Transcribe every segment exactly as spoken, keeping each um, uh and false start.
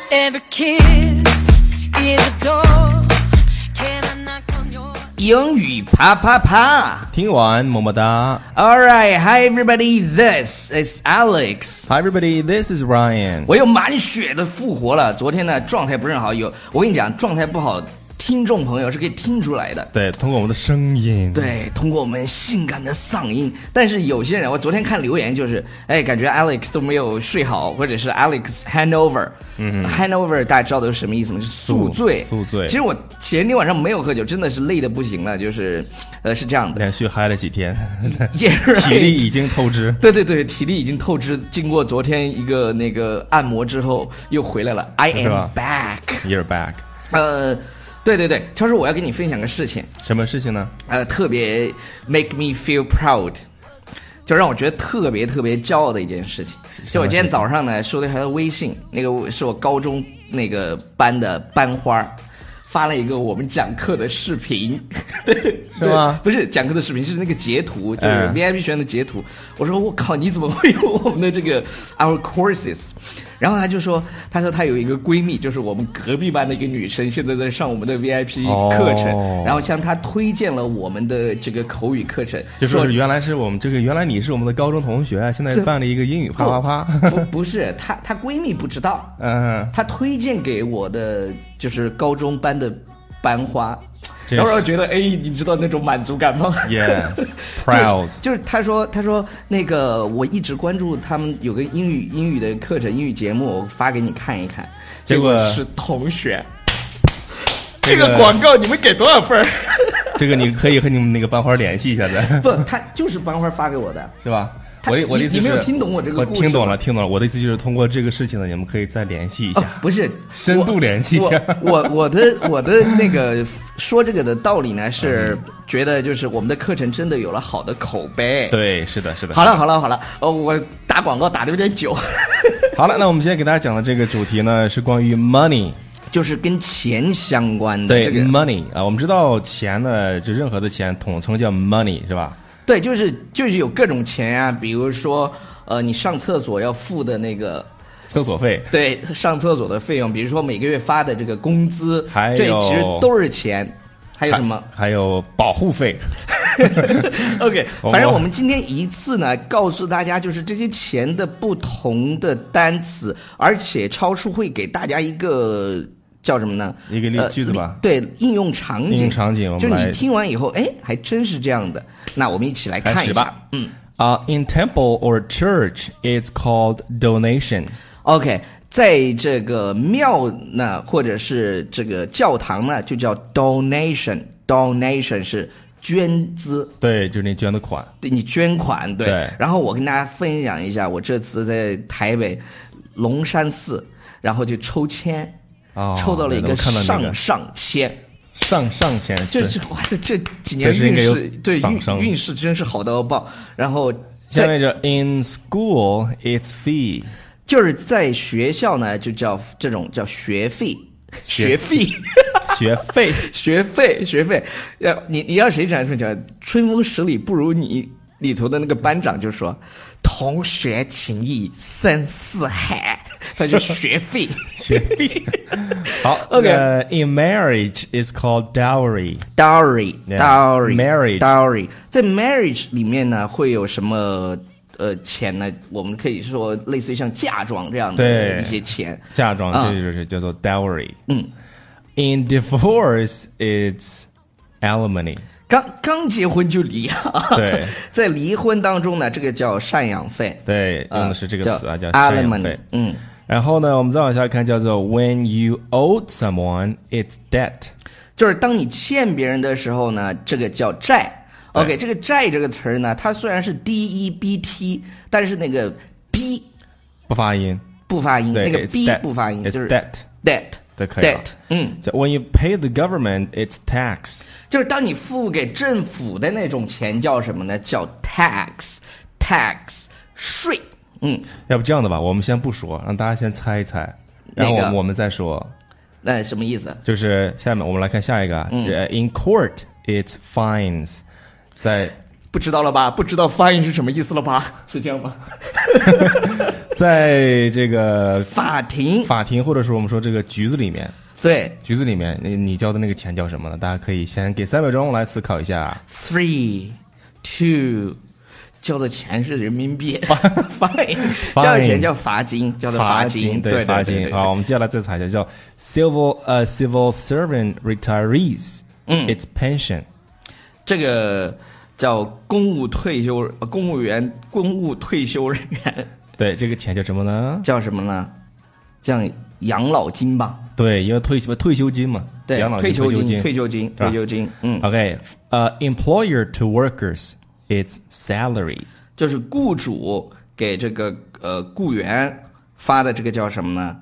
Every kiss is a door. Can I knock on your 英语啪啪啪。 听完么么哒。 Alright, hi everybody, this is Alex. Hi everybody, this is Ryan. 我又满血的复活了。昨天呢，状态不是很好，有我跟你讲，状态不好，听众朋友是可以听出来的。 对，通过我们的声音， 对，通过我们性感的嗓音。但是有些人，我昨天看留言就是，哎，感觉 Alex 都没有睡好，或者是 Alex hangover。嗯 hangover 大家知道的是什么意思吗？是宿醉。 宿醉。 其实我前天晚上没有喝酒，真的是累得不行了，就是，呃，是这样的。 连续嗨了几天， yeah, right. 体力已经透支。 对对对，体力已经透支。经过昨天一个那个按摩之后，又回来了。I am back. You're back. 呃。对对对，超叔，我要跟你分享个事情。 什么事情呢？ 呃，特别 make me feel proud， 就让我觉得特别特别骄傲的一件事情。就我今天早上呢收到一条微信，那个是我高中那个班的班花发了一个我们讲课的视频。对， 是吗？ 不是讲课的视频，是那个截图，就是 V I P 学员的截图。我说我靠，你怎么会有我们的这个 our courses？ 然后他就说，他说他有一个闺蜜，就是我们隔壁班的一个女生，现在在上我们的 V I P 课程，哦、然后向她推荐了我们的这个口语课程， 就说是原来是我们这个，原来你是我们的高中同学，现在办了一个英语啪啪啪。 不不是，她她闺蜜不知道， 嗯， 她推荐给我的就是高中班的班花。然后我觉得，哎，你知道那种满足感吗 ？Yes, proud 就。就是他说，他说那个我一直关注他们有个英语英语的课程、英语节目，我发给你看一看。 结果是同学。这个广告你们给多少分？ 这个你可以和你们那个班花联系一下的。 不，他就是班花发给我的， 是吧？我我的意思是， 你没有听懂我这个故事？ 我听懂了，听懂了。我的意思就是通过这个事情呢，你们可以再联系一下。 哦、不是深度联系一下。 我 我, 我的我的那个说这个的道理呢，是觉得就是我们的课程真的有了好的口碑。 对，是的，是的。 好了，好了，好了。哦，我打广告打得有点久。 好了，那我们今天给大家讲的这个主题呢，是关于 money。 就是跟钱相关的。 对、 这个、 money 啊，我们知道钱呢，就任何的钱统称叫 money， 是吧？ 对，就是就是有各种钱啊，比如说呃，你上厕所要付的那个厕所费， 对，上厕所的费用，比如说每个月发的这个工资， 还有这其实都是钱。还有什么？ 还, 还有保护费。 OK， 反正我们今天一次呢，告诉大家就是这些钱的不同的单词，而且超叔会给大家一个叫什么呢？ 一个句子吧。 呃、对，应用场景。 应用场景， 就是你听完以后，哎，还真是这样的。那我们一起来看一下。嗯啊、uh, ，in temple or church, it's called donation. OK， 在这个庙呢，或者是这个教堂呢，就叫 donation。donation 是捐资， 对，就是你捐的款， 对，你捐款，对。 对然后我跟大家分享一下，我这次在台北龙山寺，然后就抽签， 哦、 抽到了一个上那个上签。 上上签， 这这哇，这这几年运势对运运势真是好到爆。然后下面就 in school it's fee， 就是在学校呢就叫这种叫学费，学费， 学费， 学费，学费。要你你要谁讲说讲春风十里不如你里头的那个班长就说。同学情谊深似海，他就学费， 学费。好 ，OK， uh, in marriage is called dowry. Dowry, yeah. dowry, marriage, dowry. 在 marriage 里面呢，会有什么呃钱呢？我们可以说类似于像嫁妆这样的一些钱。 嫁妆这就是叫做 dowry。嗯 ，in divorce it's alimony. 刚刚结婚就离啊！ 对， 在离婚当中呢，这个叫赡养费。 对，用的是这个词啊，叫赡养费。嗯， 然后呢，我们再往下看，叫做 when you owe someone, it's debt， 就是当你欠别人的时候呢，这个叫债。OK， 这个债这个词儿呢，它虽然是 D E B T， 但是那个 B 不发音， 不发音，那个 B 不发音，就是 debt debt。 这可以了。 嗯 so when you pay the government, it's tax。 就是当你付给政府的那种钱叫什么呢？叫 tax，tax 税。嗯， 要不这样的吧，我们先不说，让大家先猜一猜，然后我们、那个、我们再说。 那什么意思？ 就是下面我们来看下一个。嗯 ，in court, it's fines。在不知道了吧？不知道发音是什么意思了吧？是这样吗？ 在这个法庭， 法庭或者说我们说这个局子里面， 对， 局子里面你你交的那个钱叫什么呢？大家可以先给三秒钟来思考一下。 Three, two，交的钱是人民币，fine， 交的钱叫罚金，叫做罚金， 对罚金。好，我们接下来再查一下，叫 civil 呃、uh, civil servant retirees， 嗯 ，it's pension， 这个叫公务退休，呃公务员公务退休人员。 对，这个钱叫什么呢？ 叫什么呢？叫养老金吧。 对，因为退休退休金嘛， 对， 养老退休金、 退休金、退休金。嗯 ，OK， 呃、uh, ，employer to workers it's salary， 就是雇主给这个呃雇员发的这个叫什么呢？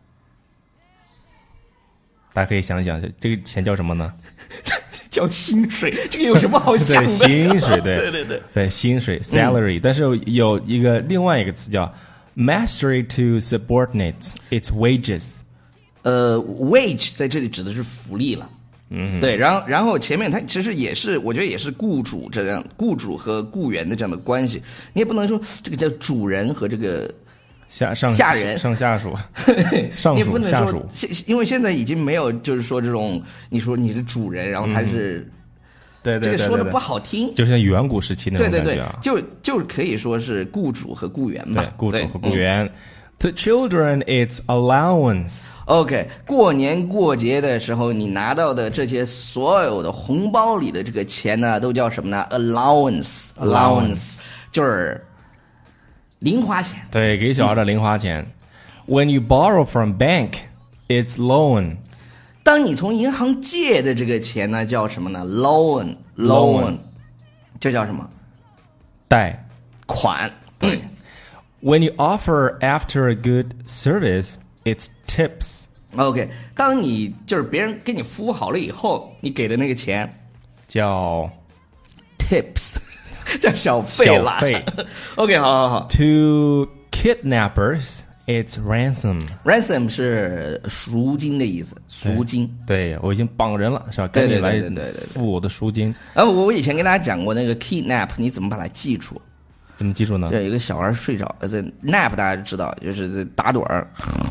大家可以想想，这个钱叫什么呢？ 叫薪水，这个有什么好想的？ 对，薪水，对对对对对，薪水 salary、嗯。但是有一个另外一个词叫 mastery to subordinates it's wages。 呃 ，wage 在这里指的是福利了。嗯，对，然后然后前面它其实也是，我觉得也是雇主这样，雇主和雇员的这样的关系，你也不能说这个叫主人和这个下上下人上下属，上属下属， 因为现在已经没有就是说这种你说你是主人，然后他是。嗯对对对对对， 这个说的不好听， 就像远古时期那种感觉啊， 对对对，就就可以说是雇主和雇员嘛， 对，雇主和雇员。嗯To children, it's allowance. OK， 过年过节的时候，你拿到的这些所有的红包里的这个钱呢，都叫什么呢 ？Allowance, allowance， 就是零花钱。 对，给小孩的零花钱。嗯、When you borrow from bank, it's loan. 当你从银行借的这个钱呢，叫什么呢 ？Loan, loan， 这叫什么？ 贷款。对。 嗯When you offer after a good service, it's tips. OK， 当你就是别人给你服务好了以后，你给的那个钱叫 tips， 叫小费啦。 小费。 OK， 好好好。 To kidnappers, it's ransom. Ransom 是赎金的意思，赎金。 对，对我已经绑人了，是吧？赶紧来付我的赎金。 呃，我以前跟大家讲过那个 kidnap， 你怎么把它记住？ 怎么记住呢？ 这有一个小孩睡着，呃，这 nap 大家知道，就是打盹儿。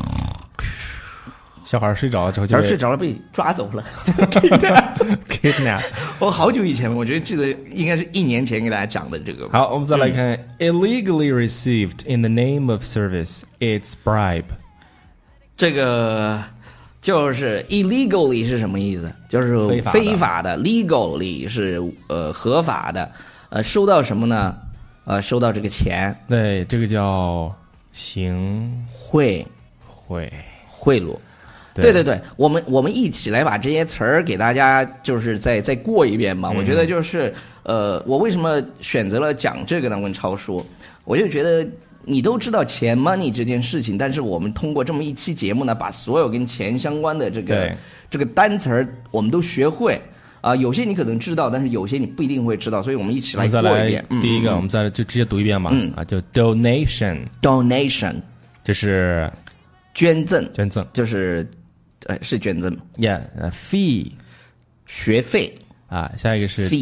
小孩睡着了之后就， 小孩睡着了被抓走了。 kidnap。 我好久以前了，我觉得记得应该是一年前给大家讲的这个。 好，我们再来看、嗯、illegally received in the name of service, it's bribe。 这个就是 illegally 是什么意思？就是非法的。legally 是呃合法的。呃，收到什么呢？呃，收到这个钱。 对，这个叫行贿， 贿贿赂。对对对，我们我们一起来把这些词儿给大家，就是再再过一遍吧。嗯、我觉得就是呃，我为什么选择了讲这个呢？问超叔，我就觉得你都知道钱 money 这件事情，但是我们通过这么一期节目呢，把所有跟钱相关的这个这个单词儿我们都学会。啊、呃，有些你可能知道，但是有些你不一定会知道，所以我们一起来过一遍。 嗯、第一个，我们再就直接读一遍吧。 嗯啊，就 donation，donation， 这是捐赠， 捐赠就是呃是捐赠。 Yeah， uh, fee， 学费啊，下一个是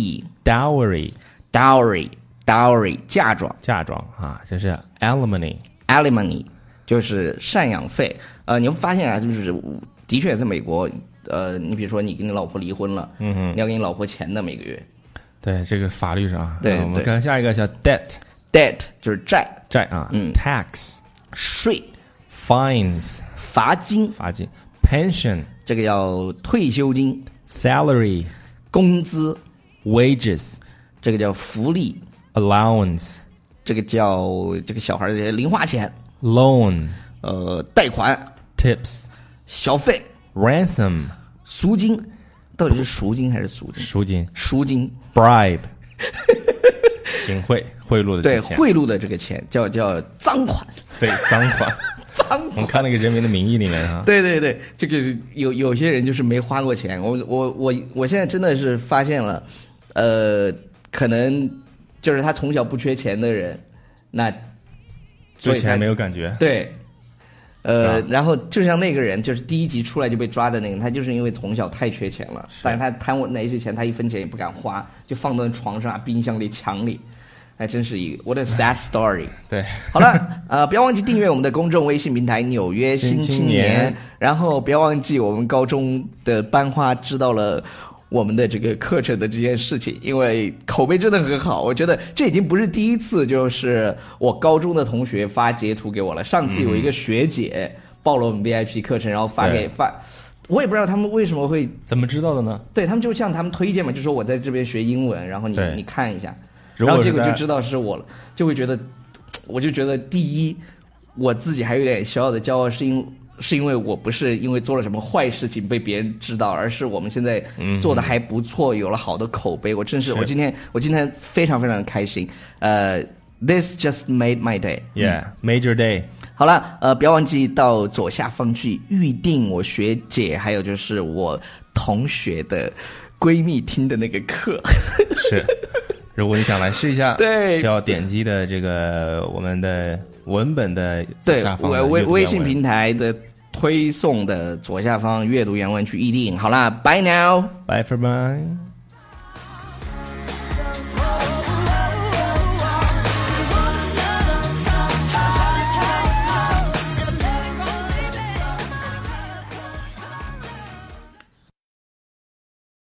fee，dowry，dowry，dowry 嫁妆， 嫁妆啊，这是 alimony，alimony 就是赡养费。呃，你会发现啊，就是的确在美国。呃，你比如说你跟你老婆离婚了，嗯哼，你要给你老婆钱的每个月。 对，这个法律上， 对， 我们看下一个叫 debt，debt 就是债， 债啊， 嗯 ，tax 税 ，fines 罚金， 罚金 ，pension 这个叫退休金 ，salary 工资 ，wages 这个叫福利 ，allowance 这个叫这个小孩的零花钱 ，loan 呃贷款 ，tips 小费。 ransom 赎金，到底是赎金还是赎金？ 赎金， 赎金 bribe 行贿贿赂的对贿赂的这个钱叫叫赃款， 对赃款赃款。 我们看那个《人民的名义》里面哈， 对对对，这个有有些人就是没花过钱。我我我我现在真的是发现了，呃，可能就是他从小不缺钱的人，那对钱没有感觉， 对。 呃，然后就像那个人，就是第一集出来就被抓的那个人，他就是因为从小太缺钱了，但是他贪我那些钱，他一分钱也不敢花，就放到床上、冰箱里、墙里，还真是一个我的 sad story。 对， 好了，呃，不要忘记订阅我们的公众微信平台《纽约新青年》，然后不要忘记我们高中的班花知道了我们的这个课程的这件事情，因为口碑真的很好，我觉得这已经不是第一次，就是我高中的同学发截图给我了。上次有一个学姐报了我们 V I P 课程，然后发给发，我也不知道他们为什么会怎么知道的呢？ 对他们就向他们推荐嘛，就说我在这边学英文，然后你你看一下， 然后结果就知道是我了，就会觉得，我就觉得第一，我自己还有点小小的骄傲，是因为。是因为我不是因为做了什么坏事情被别人知道，而是我们现在做的还不错，有了好的口碑。我真是，我今天我今天非常非常的开心。呃 ，This just made my day. Yeah, major day. 好了，呃，不要忘记到左下方去预定我学姐还有就是我同学的闺蜜听的那个课。 是，如果你想来试一下， 对， 就要点击的这个我们的文本的左下方的对，微微信平台的推送的左下方阅读原文去预定。好啦 ，Bye now， Bye for bye。